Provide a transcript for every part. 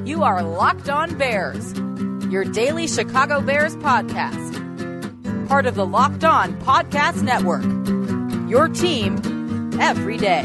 You are Locked On Bears, your daily Chicago Bears podcast. Part of the Locked On Podcast Network, your team every day.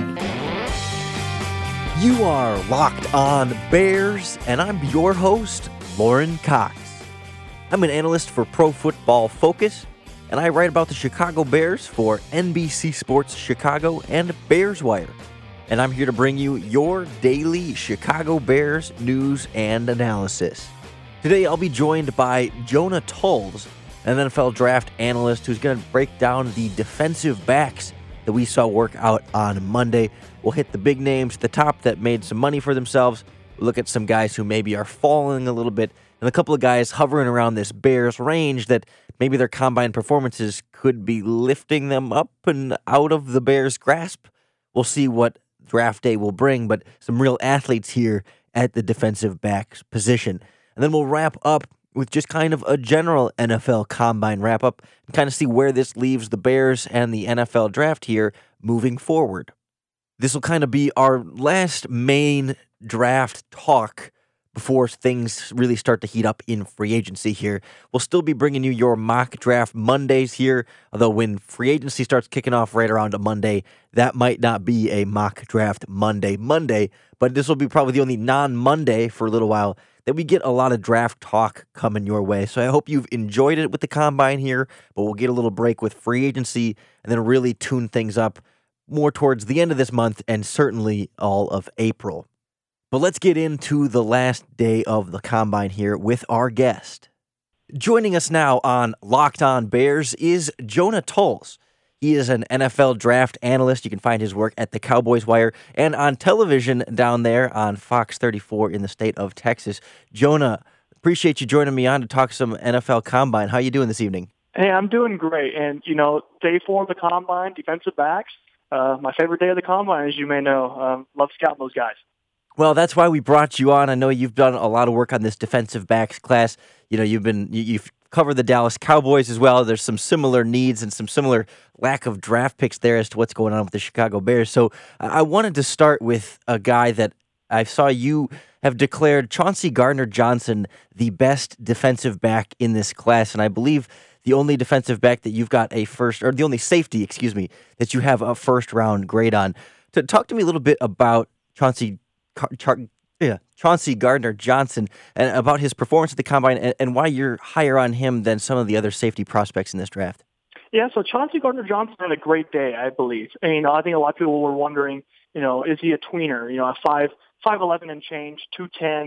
You are Locked On Bears, and I'm your host, Loren Cox. I'm an analyst for Pro Football Focus, and I write about the Chicago Bears for NBC Sports Chicago and Bears Wire. And I'm here to bring you your daily Chicago Bears news and analysis. Today, I'll be joined by Jonah Tuls, an NFL draft analyst who's going to break down the defensive backs that we saw work out on Monday. We'll hit the big names at the top that made some money for themselves. We'll look at some guys who maybe are falling a little bit, and a couple of guys hovering around this Bears range that maybe their combine performances could be lifting them up and out of the Bears' grasp. We'll see what draft day will bring, but some real athletes here at the defensive backs position. And then we'll wrap up with just kind of a general NFL combine wrap up and kind of see where this leaves the Bears and the NFL draft here moving forward. This will kind of be our last main draft talk before things really start to heat up in free agency here. We'll still be bringing you your mock draft Mondays here, although when free agency starts kicking off right around a Monday, that might not be a mock draft Monday, but this will be probably the only non-Monday for a little while that we get a lot of draft talk coming your way. So I hope you've enjoyed it with the combine here, but we'll get a little break with free agency and then really tune things up more towards the end of this month and certainly all of April. But let's get into the last day of the combine here with our guest. Joining us now on Locked On Bears is Jonah Tuls. He is an NFL draft analyst. You can find his work at the Cowboys Wire and on television down there on Fox 34 in the state of Texas. Jonah, appreciate you joining me on to talk some NFL Combine. How you doing this evening? Hey, I'm doing great. And, day 4 of the Combine, defensive backs, my favorite day of the Combine, as you may know. Love scouting those guys. Well, that's why we brought you on. I know you've done a lot of work on this defensive backs class. You've covered the Dallas Cowboys as well. There's some similar needs and some similar lack of draft picks there as to what's going on with the Chicago Bears. So I wanted to start with a guy that I saw you have declared Chauncey Gardner-Johnson the best defensive back in this class, and I believe the only defensive back that you've got the only safety, that you have a first-round grade on. To talk to me a little bit about Chauncey Gardner-Johnson and about his performance at the Combine and why you're higher on him than some of the other safety prospects in this draft. Yeah, so Chauncey Gardner-Johnson had a great day, I believe. And, I think a lot of people were wondering, is he a tweener? A 5'11" and change, 210,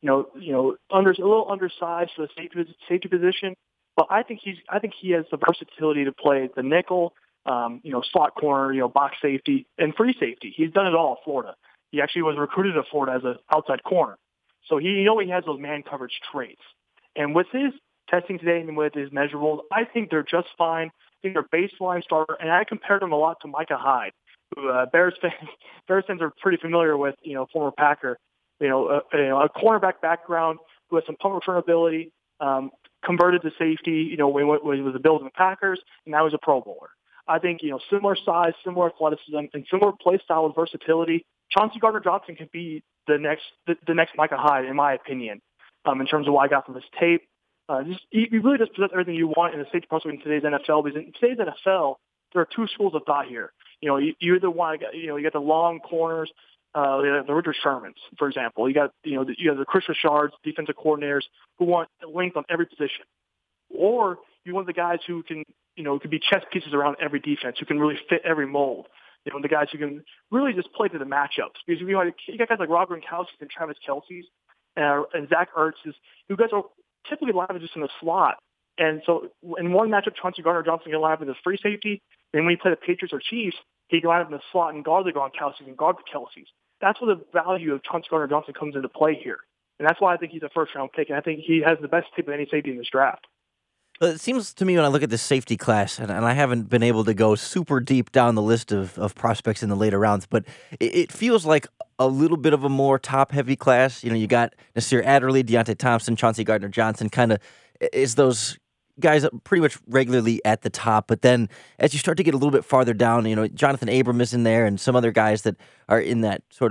a little undersized for the safety position. But I think he has the versatility to play the nickel, slot corner, box safety, and free safety. He's done it all at Florida. He actually was recruited to Florida as an outside corner. So he has those man coverage traits. And with his testing today and with his measurables, I think they're just fine. I think they're baseline starter. And I compared him a lot to Micah Hyde, who Bears fans are pretty familiar with, former Packer. A cornerback background who has some punt return ability, converted to safety, when he was a Bills and the Packers, and now he's a Pro Bowler. I think, similar size, similar athleticism, and similar play style with versatility. Chauncey Gardner-Johnson could be the next Micah Hyde, in my opinion, in terms of what I got from his tape. He really does possess everything you want in a safety prospect in today's NFL. Because in today's NFL, there are two schools of thought here. You either want you got the long corners, the Richard Shermans, for example. You got the Chris Richards, defensive coordinators who want length on every position, or you want the guys who can could be chess pieces around every defense, who can really fit every mold. The guys who can really just play to the matchups. Because you got guys like Rob Gronkowski and Travis Kelce's and Zach Ertz, who guys are typically lined up just in the slot. And so in one matchup, Chauncey Gardner-Johnson can line up as a free safety. Then when you play the Patriots or Chiefs, he can line up in the slot and guard the Gronkowski and guard the Kelce's. That's where the value of Chauncey Gardner-Johnson comes into play here. And that's why I think he's a first-round pick. And I think he has the best tape of any safety in this draft. It seems to me when I look at this safety class, and I haven't been able to go super deep down the list of prospects in the later rounds, but it feels like a little bit of a more top-heavy class. You got Nasir Adderley, Deontay Thompson, Chauncey Gardner-Johnson, kind of is those guys pretty much regularly at the top. But then as you start to get a little bit farther down, Jonathan Abram is in there and some other guys that are in that sort of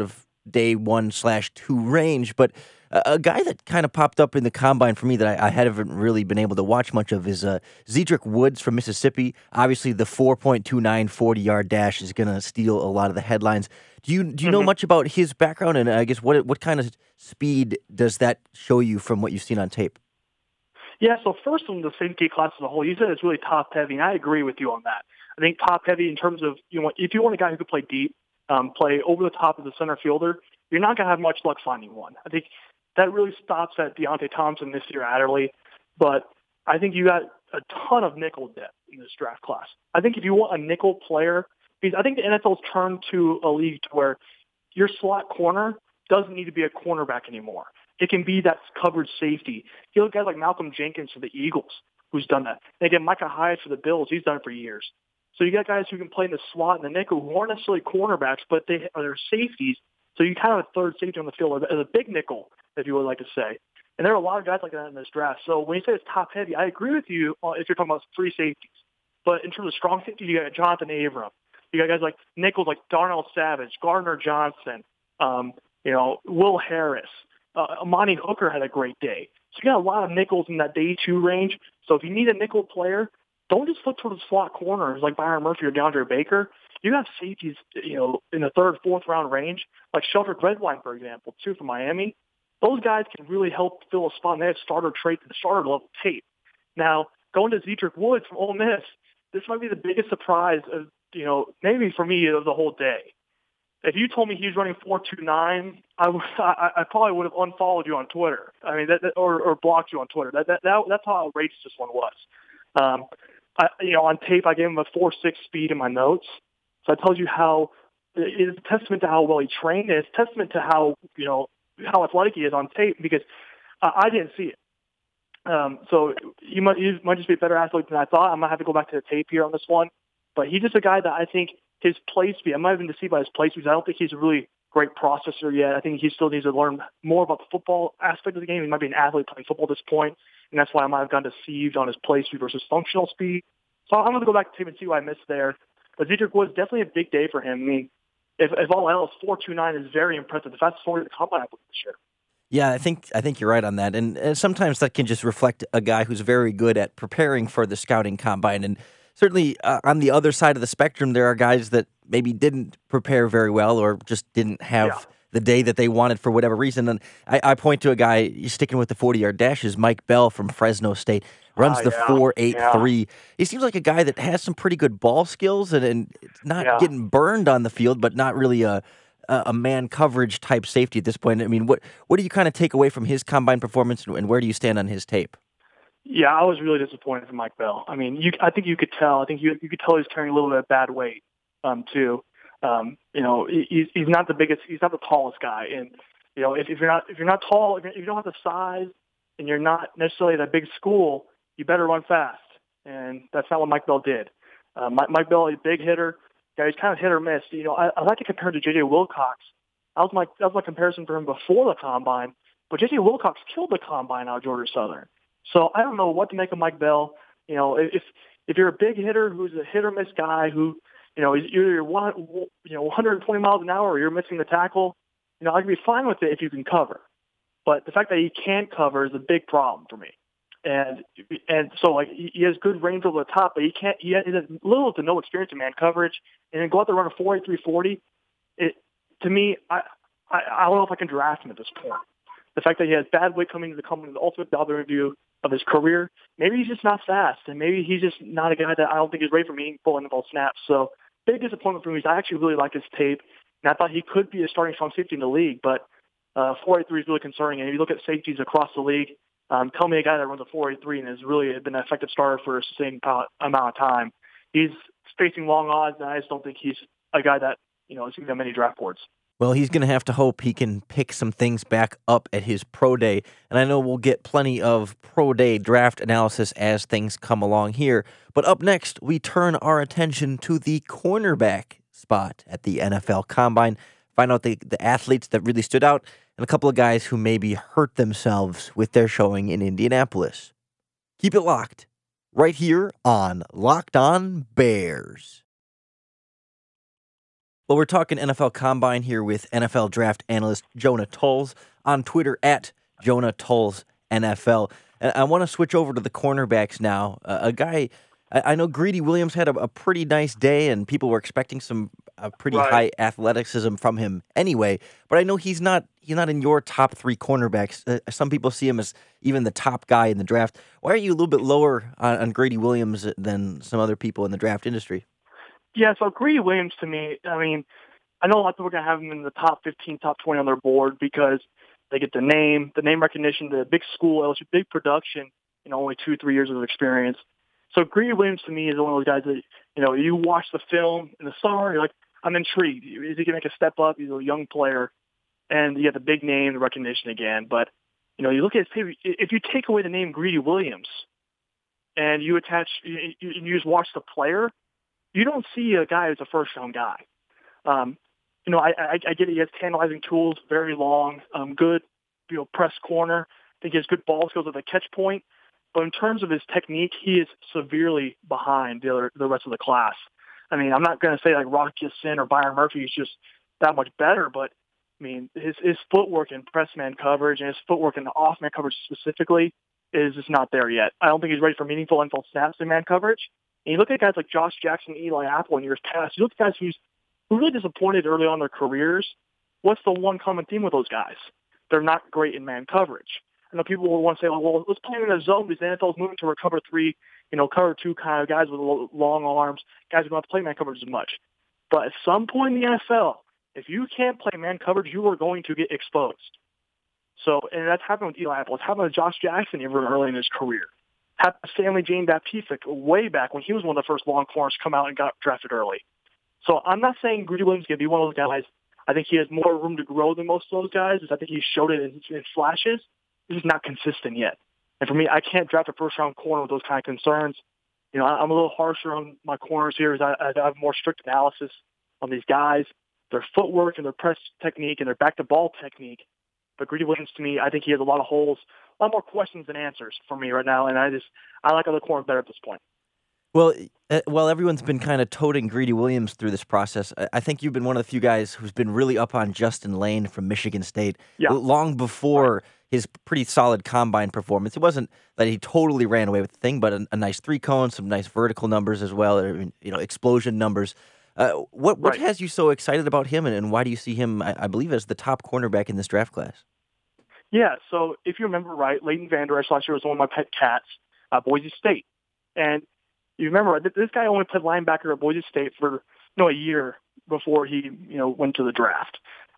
day 1/2 range. But a guy that kind of popped up in the combine for me that I haven't really been able to watch much of is Zedrick Woods from Mississippi. Obviously, the 4.29 40-yard dash is going to steal a lot of the headlines. Do you know much about his background, and I guess what kind of speed does that show you from what you've seen on tape? Yeah, so first on the safety class as a whole, you said it's really top heavy, and I agree with you on that. I think top heavy in terms of if you want a guy who could play deep, play over the top of the center fielder, you're not going to have much luck finding one. I think that really stops at Deontay Thompson this year, Adderley, but I think you got a ton of nickel depth in this draft class. I think if you want a nickel player, because I think the NFL's turned to a league to where your slot corner doesn't need to be a cornerback anymore. It can be that coverage safety. You look at guys like Malcolm Jenkins for the Eagles, who's done that. And again, Micah Hyde for the Bills, he's done it for years. So you got guys who can play in the slot and the nickel who aren't necessarily cornerbacks, but they're safeties. So you kind of have a third safety on the field as a big nickel, if you would like to say. And there are a lot of guys like that in this draft. So when you say it's top heavy, I agree with you if you're talking about free safeties. But in terms of strong safety, you got Jonathan Abram. You got guys like nickels like Darnell Savage, Gardner Johnson, Will Harris. Amani Hooker had a great day. So you got a lot of nickels in that day 2 range. So if you need a nickel player, don't just look toward the slot corners like Byron Murphy or DeAndre Baker. You have safeties, in the 3rd, 4th round range, like Sheldrick Redwine, for example, too, from Miami. Those guys can really help fill a spot, and they have starter traits and starter level tape. Now, going to Zedrick Woods from Ole Miss, this might be the biggest surprise of, maybe for me of the whole day. If you told me he was running 4.29, I probably would have unfollowed you on Twitter. I mean, or blocked you on Twitter. That's how outrageous this one was. On tape, I gave him a 4.6 speed in my notes. So that tells you how it's a testament to how well he trained. It's a testament to how athletic he is on tape because I didn't see it. So he might just be a better athlete than I thought. I might have to go back to the tape here on this one. But he's just a guy that I think his play speed, I might have been deceived by his play speed. I don't think he's a really great processor yet. I think he still needs to learn more about the football aspect of the game. He might be an athlete playing football at this point, and that's why I might have gotten deceived on his play speed versus functional speed. So I'm going to go back to tape and see what I missed there. But Zedrick Woods, definitely a big day for him. I mean, if all else, 4.29 is very impressive. The fastest 40 the combine, I believe, this year. Yeah, I think you're right on that. And sometimes that can just reflect a guy who's very good at preparing for the scouting combine. And certainly on the other side of the spectrum, there are guys that maybe didn't prepare very well or just didn't have the day that they wanted for whatever reason. And I point to a guy, sticking with the 40-yard dashes, Mike Bell from Fresno State, runs the 4.83. He seems like a guy that has some pretty good ball skills and not getting burned on the field, but not really a man coverage type safety at this point. I mean, what do you kind of take away from his combine performance, and where do you stand on his tape? Yeah, I was really disappointed in Mike Bell. I mean, I think you could tell. I think you could tell he's carrying a little bit of bad weight, too. He's not the biggest. He's not the tallest guy, and if you're not tall, if you don't have the size, and you're not necessarily at a big school, you better run fast. And that's not what Mike Bell did. Mike Bell, a big hitter. Yeah, he's kind of hit or miss. I like to compare him to J.J. Wilcox. That was my comparison for him before the combine. But J.J. Wilcox killed the combine out of Georgia Southern. So I don't know what to make of Mike Bell. If you're a big hitter who's a hit or miss guy who, you're 120 miles an hour or you're missing the tackle, I can be fine with it if you can cover. But the fact that he can't cover is a big problem for me. And so he has good range over the top, but he has little to no experience in man coverage, and then go out there and run a 4.83 40. To me, I don't know if I can draft him at this point. The fact that he has bad weight coming into the ultimate job interview of his career, maybe he's just not fast, and maybe he's just not a guy that I don't think is ready for meaningful NFL snaps. So big disappointment for me. I actually really like his tape, and I thought he could be a starting strong safety in the league, but 4.83 is really concerning. And if you look at safeties across the league, tell me a guy that runs a 4.83 and has really been an effective starter for a sustained amount of time. He's facing long odds, and I just don't think he's a guy that is going to get many draft boards. Well, he's going to have to hope he can pick some things back up at his pro day. And I know we'll get plenty of pro day draft analysis as things come along here. But up next, we turn our attention to the cornerback spot at the NFL Combine. Find out the athletes that really stood out and a couple of guys who maybe hurt themselves with their showing in Indianapolis. Keep it locked right here on Locked On Bears. Well, we're talking NFL Combine here with NFL draft analyst Jonah Tulls on Twitter at Jonah Tulls NFL. And I want to switch over to the cornerbacks now. A guy, I know Greedy Williams had a pretty nice day, and people were expecting some pretty high athleticism from him anyway. But I know he's not in your top three cornerbacks. Some people see him as even the top guy in the draft. Why are you a little bit lower on Greedy Williams than some other people in the draft industry? Yeah, so Greedy Williams, to me, I mean, I know a lot of people are going to have him in the top 15, top 20 on their board because they get the name recognition, the big school, LSU, big production, only 2-3 years of experience. So Greedy Williams, to me, is one of those guys that, you watch the film in the summer, you're like, I'm intrigued. Is he going to make a step up? He's a young player, and you have the big name, the recognition again. But, you look at his paper, if you take away the name Greedy Williams and you just watch the player, you don't see a guy who's a first-round guy. I get it. He has tantalizing tools, very long, good, press corner. I think he has good ball skills at the catch point. But in terms of his technique, he is severely behind the rest of the class. I mean, I'm not going to say like Rock Ya-Sin or Byron Murphy is just that much better, but I mean, his footwork in press man coverage and his footwork in the off man coverage specifically is just not there yet. I don't think he's ready for meaningful NFL snaps in man coverage. And you look at guys like Josh Jackson, Eli Apple in years past, you look at guys who really disappointed early on in their careers. What's the one common theme with those guys? They're not great in man coverage. I know people will want to say, well, let's play them in a zone because the NFL is moving to a cover 3, cover 2 kind of guys with long arms, guys who don't have to play man coverage as much. But at some point in the NFL, if you can't play man coverage, you are going to get exposed. So, and that's happened with Eli Apple. It's happened with Josh Jackson even early in his career. Happened with Stanley Jane Baptiste way back when he was one of the first long corners to come out and got drafted early. So I'm not saying Greedy Williams is going to be one of those guys. I think he has more room to grow than most of those guys. I think he showed it in flashes. He's just not consistent yet. And for me, I can't draft a first-round corner with those kind of concerns. I'm a little harsher on my corners here as I have more strict analysis on these guys, their footwork and their press technique and their back-to-ball technique. But Greedy Williams, to me, I think he has a lot of holes, a lot more questions than answers for me right now, and I like other corners better at this point. Well, while everyone's been kind of toting Greedy Williams through this process, I think you've been one of the few guys who's been really up on Justin Lane from Michigan State long before his pretty solid combine performance. It wasn't that he totally ran away with the thing, but a nice 3-cone, some nice vertical numbers as well, explosion numbers. What has you so excited about him, and why do you see him, I believe, as the top cornerback in this draft class? Yeah, so if you remember right, Leighton Vander Esch last year was one of my pet cats at Boise State. And you remember, this guy only played linebacker at Boise State for a year before he went to the draft.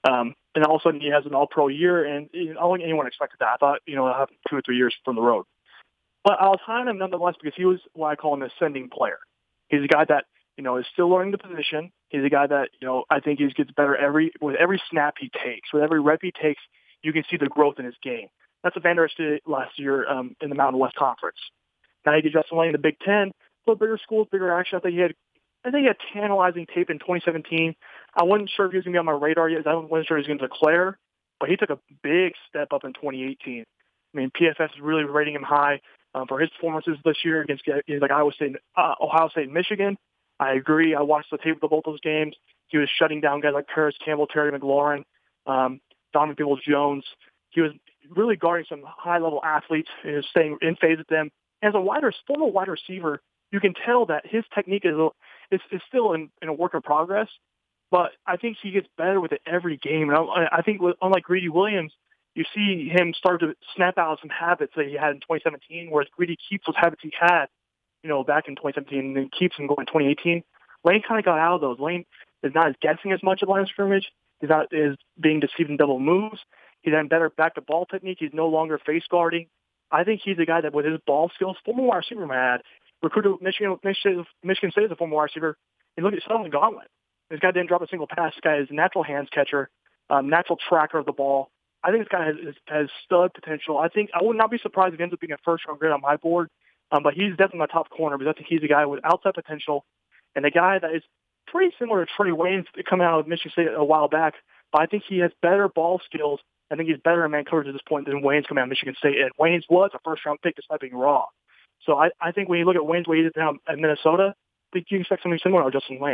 And all of a sudden he has an all-pro year, and I don't think anyone expected that. I thought, I'll have 2 or 3 years from the road. But I was high on him nonetheless because he was what I call an ascending player. He's a guy that, is still learning the position. He's a guy that, I think he gets better with every snap he takes. With every rep he takes, you can see the growth in his game. That's what Vander Esch did last year in the Mountain West Conference. Now he did Justin Lane in the Big Ten, a little bigger schools, bigger action. I think he had tantalizing tape in 2017. I wasn't sure if he was going to be on my radar yet. I wasn't sure he was going to declare, but he took a big step up in 2018. I mean, PFF is really rating him high for his performances this year against like Ohio State, and Michigan. I agree. I watched the tape of both those games. He was shutting down guys like Paris Campbell, Terry McLaurin, Donovan Peoples-Jones. He was really guarding some high-level athletes and staying in phase with them. As a former wide receiver, you can tell that his technique is still in a work in progress, but I think he gets better with it every game. And I think unlike Greedy Williams, you see him start to snap out some habits that he had in 2017, whereas Greedy keeps those habits he had, back in 2017 and then keeps them going in 2018. Lane kind of got out of those. Lane is not as guessing as much at line of scrimmage. He's not as being deceived in double moves. He's had better back-to-ball technique. He's no longer face guarding. I think he's a guy that with his ball skills, former wide receiver man, recruited Michigan State as a former wide receiver. And look at the gauntlet. This guy didn't drop a single pass. This guy is a natural hands catcher, natural tracker of the ball. I think this guy has stud potential. I would not be surprised if he ends up being a first-round grade on my board, but he's definitely my top corner because I think he's a guy with outside potential and a guy that is pretty similar to Trey Waynes coming out of Michigan State a while back, but I think he has better ball skills. I think he's better in man coverage at this point than Waynes coming out of Michigan State. And Waynes was a first-round pick despite being raw. So I think when you look at Wayne's way he did down at Minnesota, I think you expect something similar to Justin Lane.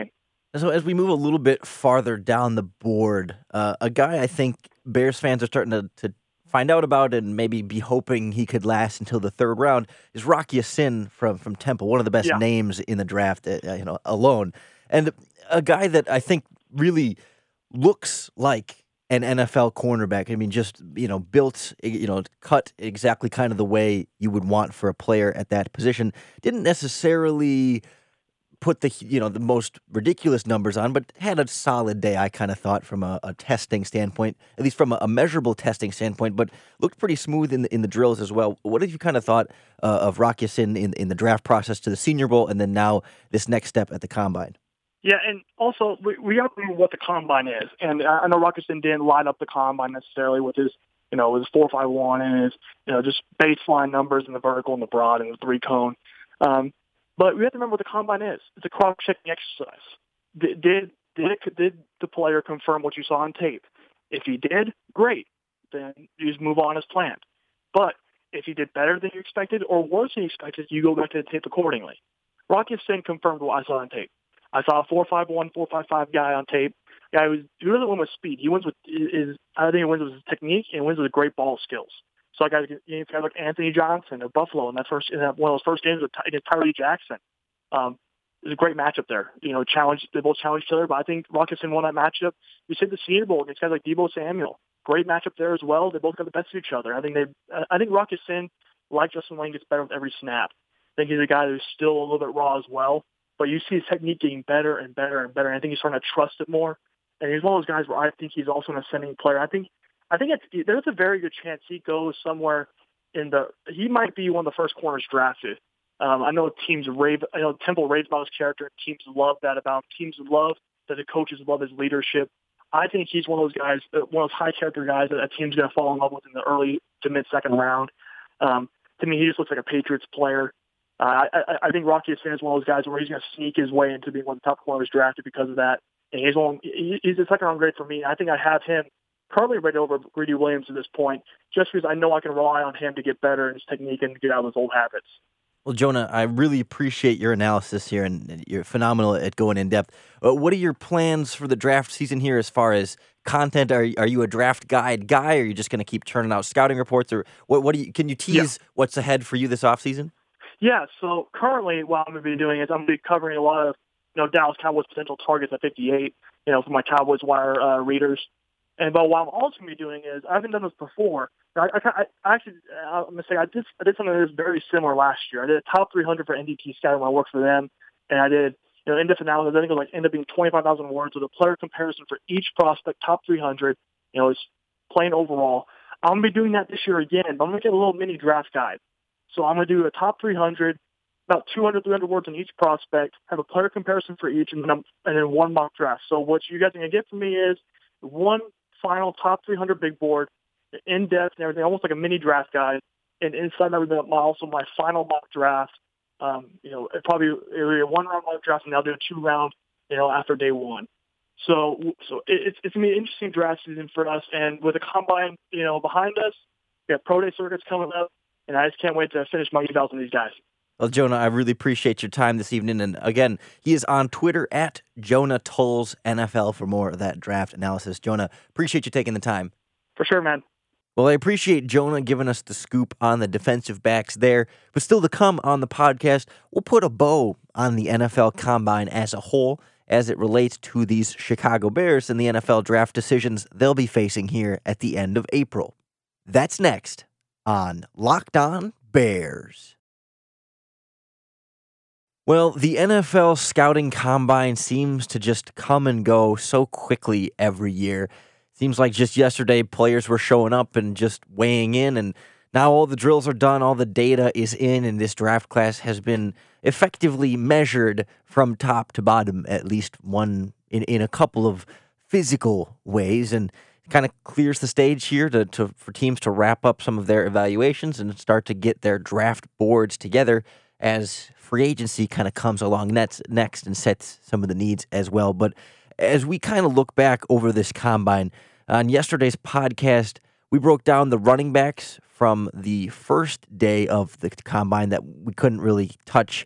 So as we move a little bit farther down the board, a guy I think Bears fans are starting to find out about and maybe be hoping he could last until the third round is Rock Ya-Sin from Temple, one of the best Yeah. names in the draft, alone, and a guy that I think really looks like an NFL cornerback. I mean, just built, cut exactly kind of the way you would want for a player at that position. Didn't necessarily put the most ridiculous numbers on, but had a solid day, I kind of thought, from a testing standpoint, at least from a measurable testing standpoint, but looked pretty smooth in the drills as well. What have you kind of thought of Rock Ya-Sin in the draft process to the Senior Bowl, and then now this next step at the Combine? Yeah, and also we got to know what the combine is. And I know Rock Ya-Sin didn't line up the combine necessarily with his, his 4.51 and his, just baseline numbers in the vertical and the broad and the 3-cone. But we have to remember what the combine is. It's a cross-checking exercise. Did the player confirm what you saw on tape? If he did, great. Then you just move on as planned. But if he did better than you expected or worse than you expected, you go back to the tape accordingly. Rock Ya-Sin confirmed what I saw on tape. I saw a 4.51, 4.55 guy on tape. Guy he doesn't win with speed. He wins with I think he wins with his technique and wins with great ball skills. So I got guys like Anthony Johnson of Buffalo in one of those first games against Tyree Jackson. It was a great matchup there. They both challenged each other, but I think Rock Ya-Sin won that matchup. We said the Senior Bowl against guys like Deebo Samuel. Great matchup there as well. They both got the best of each other. I think Rock Ya-Sin, like Justin Lane, gets better with every snap. I think he's a guy who's still a little bit raw as well, but you see his technique getting better and better and better. And I think he's starting to trust it more. And he's one of those guys where I think he's also an ascending player. I think there's a very good chance he goes somewhere he might be one of the first corners drafted. I know Temple raves about his character. Teams love that about him. Teams love that the coaches love his leadership. I think he's one of those guys, one of those high character guys that a team's going to fall in love with in the early to mid second round. To me, he just looks like a Patriots player. I think Rock Ya-Sin is one of those guys where he's going to sneak his way into being one of the top corners drafted because of that. And he's a second round grade for me. I think I have him currently rated over Greedy Williams at this point, just because I know I can rely on him to get better in his technique and get out of his old habits. Well, Jonah, I really appreciate your analysis here, and you're phenomenal at going in depth. What are your plans for the draft season here as far as content? Are you a draft guide guy, or are you just going to keep turning out scouting reports, or can you tease what's ahead for you this offseason? Yeah, so currently what I'm going to be doing is I'm going to be covering a lot of Dallas Cowboys potential targets at 58, for my Cowboys Wire readers. But what I'm also going to be doing is, I haven't done this before. I'm going to say I did something that was very similar last year. I did a top 300 for NDT Scouting when I worked for them, and I did in-depth analysis. I think it ended up being 25,000 words with a player comparison for each prospect, top 300. It's plain overall. I'm going to be doing that this year again, but I'm going to get a little mini draft guide. So I'm going to do a top 300, about 200, 300 words on each prospect, have a player comparison for each, and then one mock draft. So what you guys are going to get from me is one final top 300 big board, in-depth and everything, almost like a mini draft guide. And inside that would be also my final mock draft. It'll be a 1-round mock draft, and I'll do a 2-round, after day one. So it's going to be an interesting draft season for us. And with the Combine, behind us, we have Pro Day circuits coming up, and I just can't wait to finish my evals on these guys. Well, Jonah, I really appreciate your time this evening. And again, he is on Twitter at Jonah Tolles NFL for more of that draft analysis. Jonah, appreciate you taking the time. For sure, man. Well, I appreciate Jonah giving us the scoop on the defensive backs there. But still to come on the podcast, we'll put a bow on the NFL Combine as a whole as it relates to these Chicago Bears and the NFL draft decisions they'll be facing here at the end of April. That's next on Locked On Bears. Well, the NFL Scouting Combine seems to just come and go so quickly every year. Seems like just yesterday players were showing up and just weighing in, and now all the drills are done, all the data is in, and this draft class has been effectively measured from top to bottom, at least one in a couple of physical ways, and kind of clears the stage here for teams to wrap up some of their evaluations and start to get their draft boards together as free agency kind of comes along next and sets some of the needs as well. But as we kind of look back over this Combine, on yesterday's podcast, we broke down the running backs from the first day of the Combine that we couldn't really touch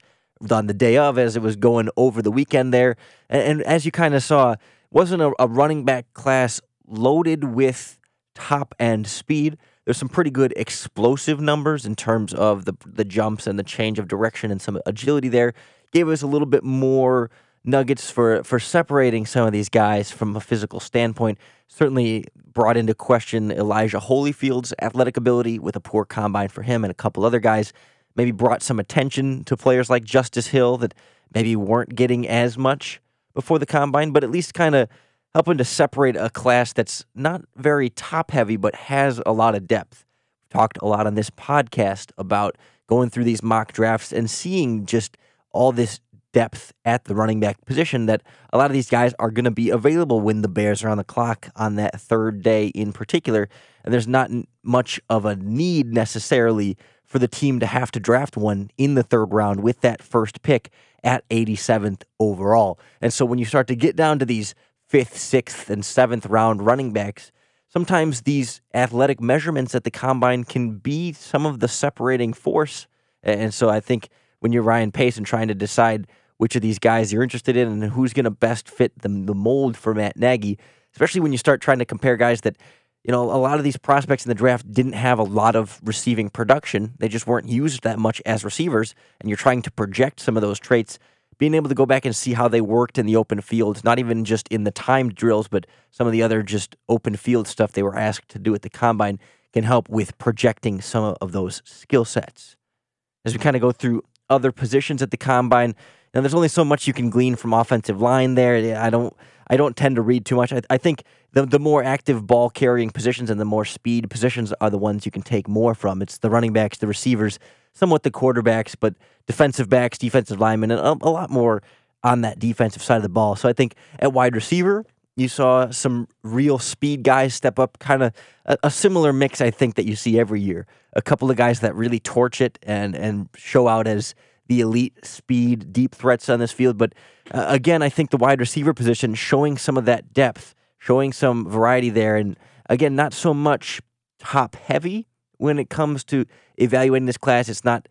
on the day of as it was going over the weekend there. And as you kind of saw, wasn't a running back class loaded with top-end speed. There's some pretty good explosive numbers in terms of the jumps and the change of direction and some agility there. Gave us a little bit more nuggets for separating some of these guys from a physical standpoint. Certainly brought into question Elijah Holyfield's athletic ability with a poor combine for him and a couple other guys. Maybe brought some attention to players like Justice Hill that maybe weren't getting as much before the combine, but at least kind of helping to separate a class that's not very top-heavy but has a lot of depth. We've talked a lot on this podcast about going through these mock drafts and seeing just all this depth at the running back position that a lot of these guys are going to be available when the Bears are on the clock on that third day in particular. And there's not much of a need necessarily for the team to have to draft one in the third round with that first pick at 87th overall. And so when you start to get down to these 5th, 6th, and 7th round running backs, sometimes these athletic measurements at the combine can be some of the separating force. And so I think when you're Ryan Pace and trying to decide which of these guys you're interested in and who's going to best fit the mold for Matt Nagy, especially when you start trying to compare guys that, a lot of these prospects in the draft didn't have a lot of receiving production. They just weren't used that much as receivers, and you're trying to project some of those traits. Being able to go back and see how they worked in the open field, not even just in the timed drills, but some of the other just open field stuff they were asked to do at the combine can help with projecting some of those skill sets. As we kind of go through other positions at the combine, and there's only so much you can glean from offensive line there. I don't tend to read too much. I think the more active ball carrying positions and the more speed positions are the ones you can take more from. It's the running backs, the receivers, somewhat the quarterbacks, but defensive backs, defensive linemen, and a lot more on that defensive side of the ball. So I think at wide receiver, you saw some real speed guys step up, kind of a similar mix, I think, that you see every year. A couple of guys that really torch it and show out as the elite speed, deep threats on this field. But again, I think the wide receiver position showing some of that depth, showing some variety there. And again, not so much top heavy when it comes to evaluating this class. It's not,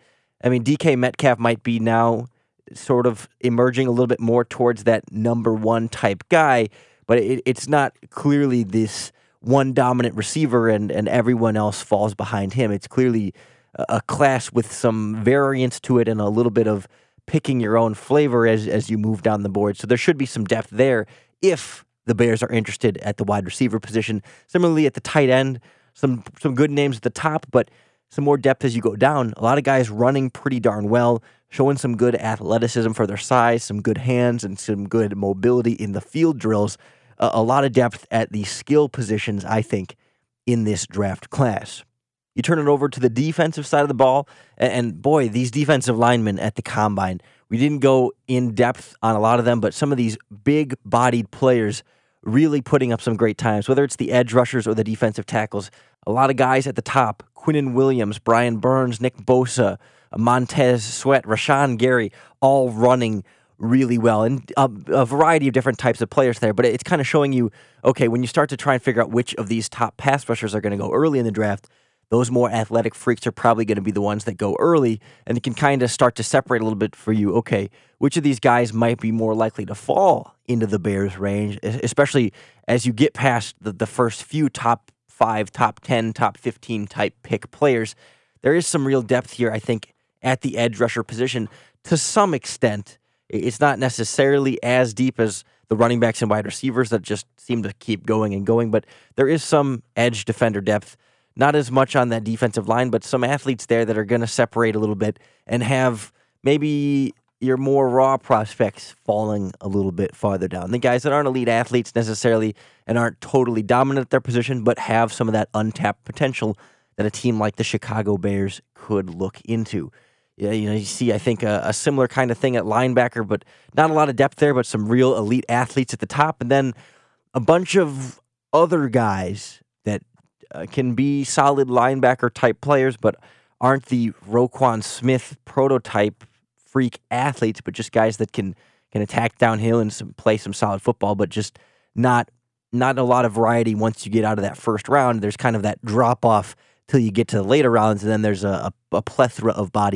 DK Metcalf might be now sort of emerging a little bit more towards that number one type guy, but it's not clearly this one dominant receiver and everyone else falls behind him. It's clearly a class with some variance to it and a little bit of picking your own flavor as you move down the board. So there should be some depth there if the Bears are interested at the wide receiver position. Similarly, at the tight end, some good names at the top, but some more depth as you go down. A lot of guys running pretty darn well, showing some good athleticism for their size, some good hands, and some good mobility in the field drills. A lot of depth at the skill positions, I think, in this draft class. You turn it over to the defensive side of the ball, and boy, these defensive linemen at the combine, we didn't go in depth on a lot of them, but some of these big-bodied players really putting up some great times, whether it's the edge rushers or the defensive tackles. A lot of guys at the top, Quinnen Williams, Brian Burns, Nick Bosa, Montez Sweat, Rashawn Gary, all running really well, and a variety of different types of players there, but it's kind of showing you, okay, when you start to try and figure out which of these top pass rushers are going to go early in the draft, those more athletic freaks are probably going to be the ones that go early, and it can kind of start to separate a little bit for you, okay, which of these guys might be more likely to fall into the Bears' range, especially as you get past the first few top 5, top 10, top 15 type pick players. There is some real depth here, I think, at the edge rusher position to some extent. It's not necessarily as deep as the running backs and wide receivers that just seem to keep going and going, but there is some edge defender depth. Not as much on that defensive line, but some athletes there that are going to separate a little bit and have maybe your more raw prospects falling a little bit farther down. The guys that aren't elite athletes necessarily and aren't totally dominant at their position, but have some of that untapped potential that a team like the Chicago Bears could look into. Yeah, you see, I think, a similar kind of thing at linebacker, but not a lot of depth there, but some real elite athletes at the top, and then a bunch of other guys that can be solid linebacker-type players, but aren't the Roquan Smith prototype freak athletes, but just guys that can attack downhill and play some solid football, but just not a lot of variety once you get out of that first round. There's kind of that drop-off till you get to the later rounds, and then there's a plethora of bodies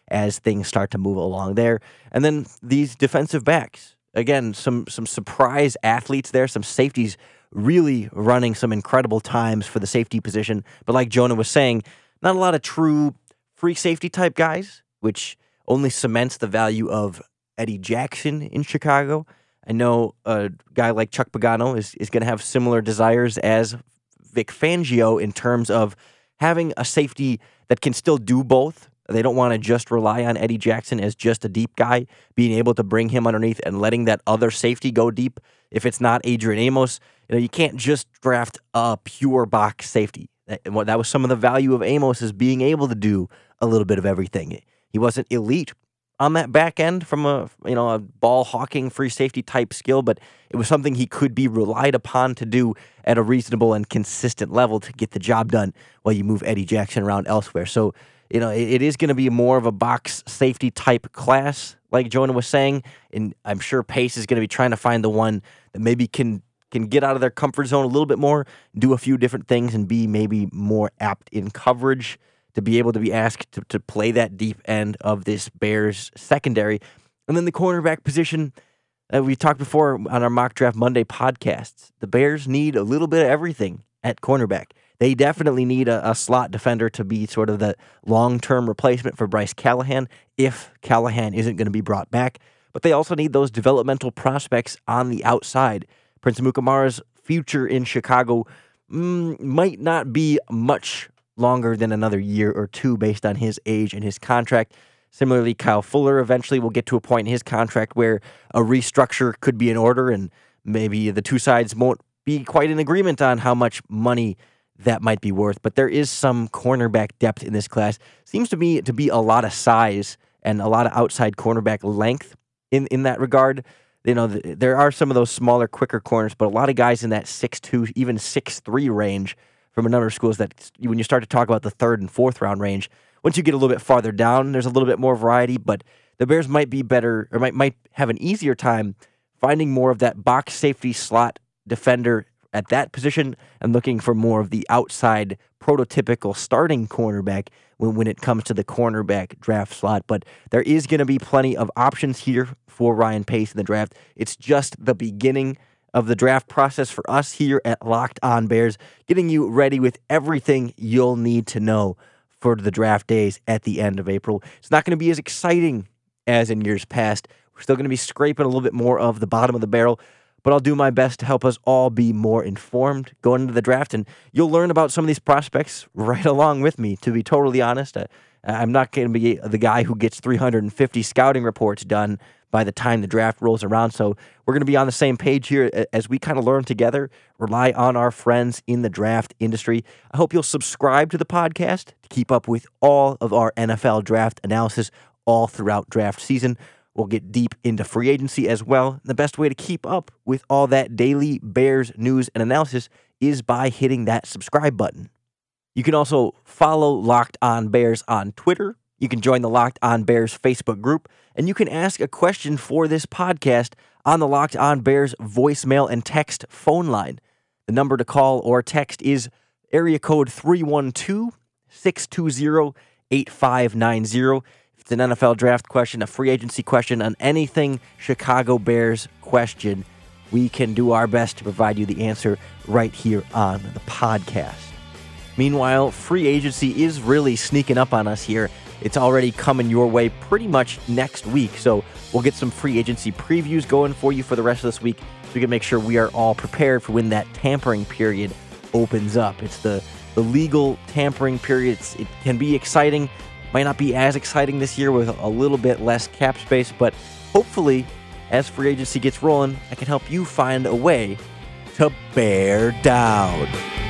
as things start to move along there. And then these defensive backs, again, some surprise athletes there, some safeties really running some incredible times for the safety position. But like Jonah was saying, not a lot of true free safety type guys, which only cements the value of Eddie Jackson in Chicago. I know a guy like Chuck Pagano is going to have similar desires as Vic Fangio in terms of having a safety that can still do both. They don't want to just rely on Eddie Jackson as just a deep guy, being able to bring him underneath and letting that other safety go deep. If it's not Adrian Amos, you can't just draft a pure box safety. That was some of the value of Amos, is being able to do a little bit of everything. He wasn't elite on that back end from a ball hawking free safety type skill, but it was something he could be relied upon to do at a reasonable and consistent level to get the job done while you move Eddie Jackson around elsewhere. So, it is going to be more of a box safety type class, like Jonah was saying, and I'm sure Pace is going to be trying to find the one that maybe can get out of their comfort zone a little bit more, do a few different things, and be maybe more apt in coverage to be able to be asked to play that deep end of this Bears secondary. And then the cornerback position, we talked before on our Mock Draft Monday podcasts, the Bears need a little bit of everything at cornerback. They definitely need a slot defender to be sort of the long-term replacement for Bryce Callahan if Callahan isn't going to be brought back. But they also need those developmental prospects on the outside. Prince Amukamara's future in Chicago might not be much longer than another year or two based on his age and his contract. Similarly, Kyle Fuller eventually will get to a point in his contract where a restructure could be in order, and maybe the two sides won't be quite in agreement on how much money that might be worth. But there is some cornerback depth in this class. Seems to me to be a lot of size and a lot of outside cornerback length in that regard. There are some of those smaller, quicker corners, but a lot of guys in that 6'2", even 6'3" range from a number of schools that when you start to talk about the third and fourth round range, once you get a little bit farther down, there's a little bit more variety, but the Bears might be better or might have an easier time finding more of that box safety slot defender at that position and looking for more of the outside prototypical starting cornerback when it comes to the cornerback draft slot. But there is going to be plenty of options here for Ryan Pace in the draft. It's just the beginning of the draft process for us here at Locked On Bears, getting you ready with everything you'll need to know for the draft days at the end of April. It's not going to be as exciting as in years past. We're still going to be scraping a little bit more of the bottom of the barrel, but I'll do my best to help us all be more informed going into the draft, and you'll learn about some of these prospects right along with me, to be totally honest. I'm not going to be the guy who gets 350 scouting reports done by the time the draft rolls around, so we're going to be on the same page here as we kind of learn together, rely on our friends in the draft industry. I hope you'll subscribe to the podcast to keep up with all of our NFL draft analysis all throughout draft season. We'll get deep into free agency as well. The best way to keep up with all that daily Bears news and analysis is by hitting that subscribe button. You can also follow Locked On Bears on Twitter. You can join the Locked On Bears Facebook group, and you can ask a question for this podcast on the Locked On Bears voicemail and text phone line. The number to call or text is area code 312-620-8590. It's an NFL draft question, a free agency question, an anything Chicago Bears question. We can do our best to provide you the answer right here on the podcast. Meanwhile, free agency is really sneaking up on us here. It's already coming your way pretty much next week, so we'll get some free agency previews going for you for the rest of this week so we can make sure we are all prepared for when that tampering period opens up. It's the legal tampering period. It can be exciting. Might not be as exciting this year with a little bit less cap space, but hopefully, as free agency gets rolling, I can help you find a way to bear down.